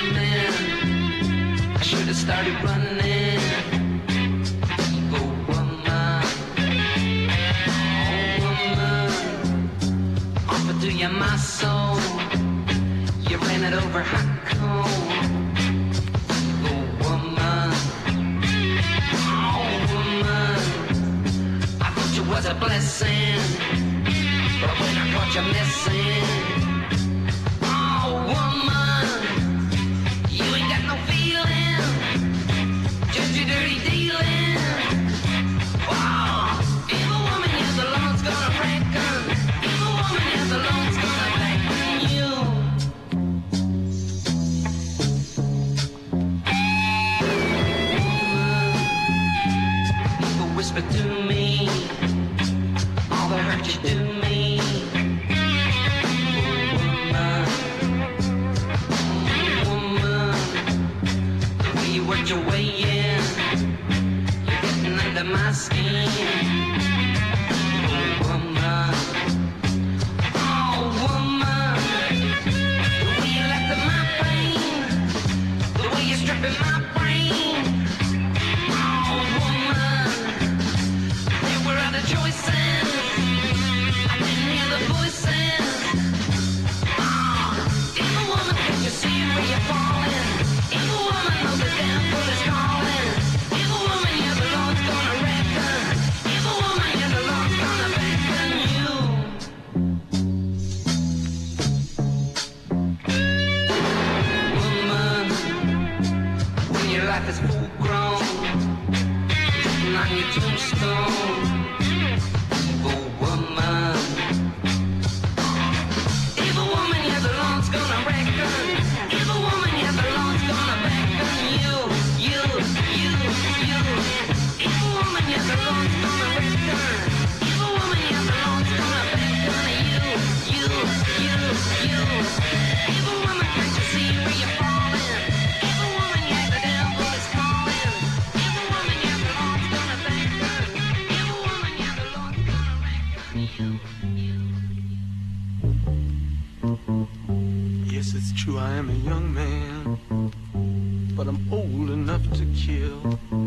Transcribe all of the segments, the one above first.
coming. I should have started running. Evil woman, oh woman, offered to you my soul. You ran it over hot coal. Evil woman, oh woman, I thought you was a blessing, but when I caught you missing, oh woman, you ain't got no feeling, just your dirty dealing. Wow, evil woman, yes, the Lord's gonna reckon. Evil woman, yes, the Lord's gonna reckon you. Evil whisper to me all the hurt you do me. Worked your way in, you're getting under my skin. Oh woman, oh woman, the way you left in my pain, the way you're stripping my brain. Oh woman, there were other choices, I didn't hear the voices. Oh, evil woman, can't you see where you're falling? Evil woman knows the devil is calling. Evil woman, yeah, the Lord's gonna reckon. Evil woman, yeah, the Lord's gonna beckon you. Woman, when your life is full grown, sitting on your tombstone. Evil woman, evil woman, yeah, the Lord's gonna reckon. Evil woman, yeah, the Lord's gonna beckon you. Evil woman, yeah, the Lord's gonna reckon. Evil woman, yeah, the Lord's gonna beckon you. Evil woman, can't you see where you're falling? Evil woman, yeah, the devil is calling. Evil woman, yeah, the Lord's gonna beckon. Evil woman, yeah, the Lord's gonna reckon you. Yes, it's true, I am a young man, but I'm old enough to kill.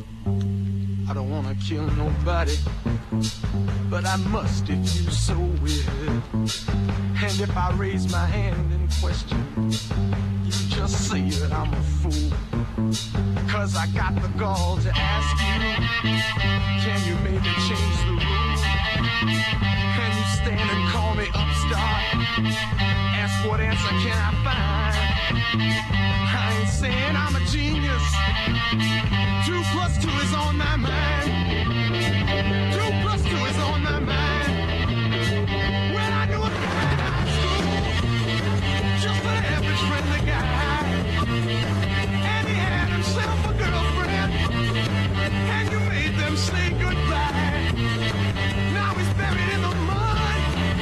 I don't wanna kill nobody, but I must if you so will. And if I raise my hand in question, you just say that I'm a fool. Cause I got the gall to ask you, can you maybe change the rules? Can you stand and call me upstart? Ask what answer can I find? I ain't saying I'm a genius. 2 + 2 is on my mind. 2 + 2 is on my mind. When I knew it in high school, just an average friendly guy, and he had himself a girlfriend, and you made them say goodbye. Now he's buried in the mud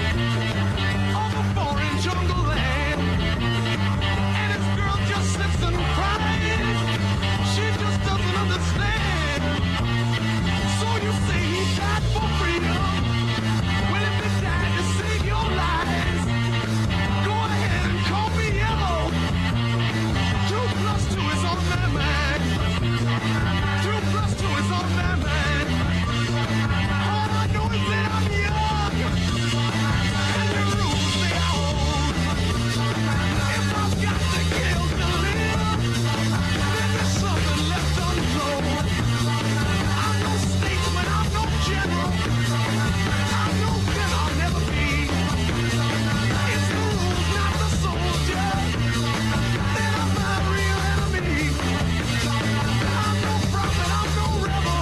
of a foreign jungle land, and his girl just sits and cries. She just doesn't understand. So you say he died for freedom. Well, if he died to save your lives, go ahead and call me yellow. 2 + 2 is on my mind. 2 + 2 is on my mind. All I know is that I'm young, and the rules they are old. If I've got to kill to live, then there's something left untold. I'm no statesman, I'm no general, I'm no vet, I'll never be. It's the rules, not the soldier, that are my real enemy. I'm no prophet, I'm no rebel,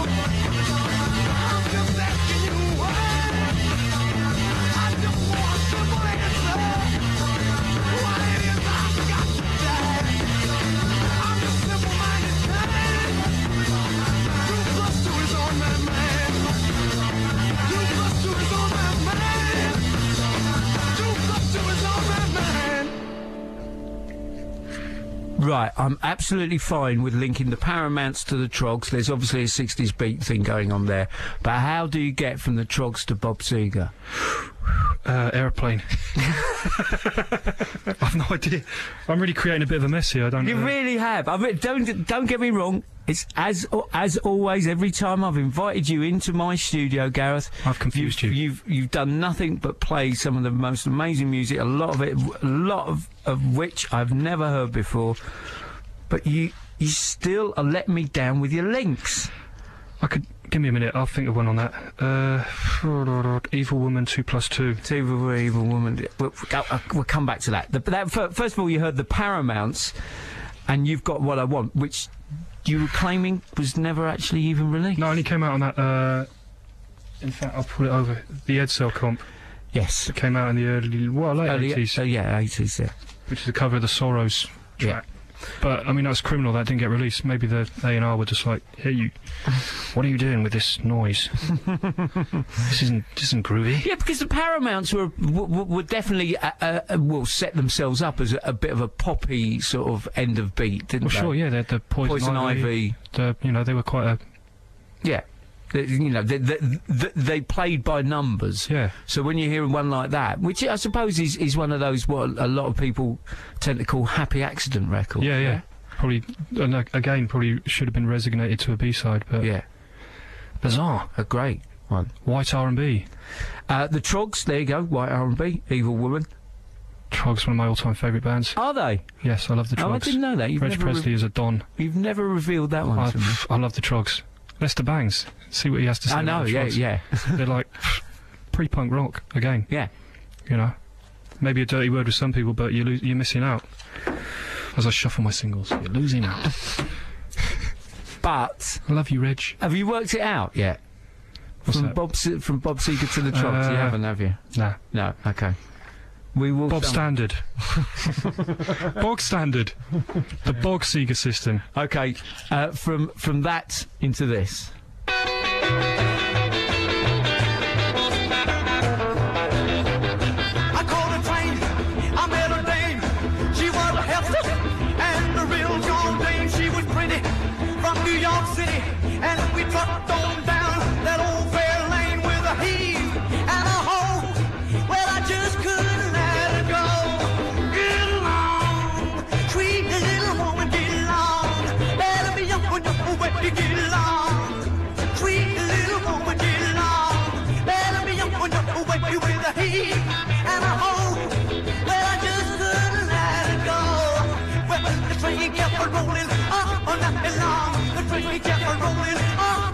I'm just asking you why. I just want a simple answer, why it is I've got to die. I'm a simple-minded kind. 2 + 2 is on my mind. 2 + 2 is on my mind. 2 + 2 is on my mind. Right, I'm absolutely fine with linking the Paramounts to the Trogs. There's obviously a 60s beat thing going on there. But how do you get from the Trogs to Bob Seger? Airplane. I've no idea. I'm really creating a bit of a mess here. I don't. You really have. I mean, don't get me wrong. It's as always. Every time I've invited you into my studio, Gareth, I've confused you. You've done nothing but play some of the most amazing music. A lot of which I've never heard before. But you still are letting me down with your links. I could give me a minute. I'll think of one on that. Evil Woman 2+2. Evil Woman. We'll come back to that. First of all, you heard the Paramounts, and you've got What I Want, which you were claiming was never actually even released. No, it only came out on that. In fact, I'll pull it over. The Edsel comp. Yes. It came out in the late 80s. Yeah, 80s. Yeah. Which is the cover of the Sorrows track. Yeah. But I mean, that's criminal. That didn't get released. Maybe the A&R were just like, "Hey, what are you doing with this noise? This isn't groovy." Yeah, because the Paramounts were definitely will set themselves up as a bit of a poppy sort of end of beat, didn't they? Well, sure, yeah. They're the Poison Ivy. They were quite a. Yeah. They played by numbers. Yeah. So when you're hearing one like that, which I suppose is one of those what a lot of people tend to call happy accident records. Yeah. Probably, and again, probably should have been resignated to a B-side, but yeah, bizarre. A great one. White R&B. The Trogs. There you go. White R&B. Evil Woman. Trogs, one of my all-time favourite bands. Are they? Yes, I love the Trogs. Oh, I didn't know that. Reg Presley is a don. You've never revealed that one to me. I love the Trogs. Lester Bangs. See what he has to say. I know, yeah. They're like pre-punk rock again. Yeah. You know, maybe a dirty word with some people, but you're missing out. As I shuffle my singles, you're losing out. But I love you, Reg. Have you worked it out yet? What's from that? Bob Seger to the Trogs, you haven't, have you? Nah. No. Okay. We will. Bob Standard. Bog Standard. The Bog Seger system. Okay. From that into this. I called a train, I met a dame. She was a hefty and a real John Dame. She was pretty from New York City, and we trucked on down that old fair lane with a heave and a hoe. Well, I just couldn't let her go. Get along, sweet little woman, get along. Better be young when you're wet to get along. Sweet little woman, get along. Better be young when you're wet with a heave and a hoe. Well, I just couldn't let it go. Well, the train kept a rolling, not long. The train kept a rolling,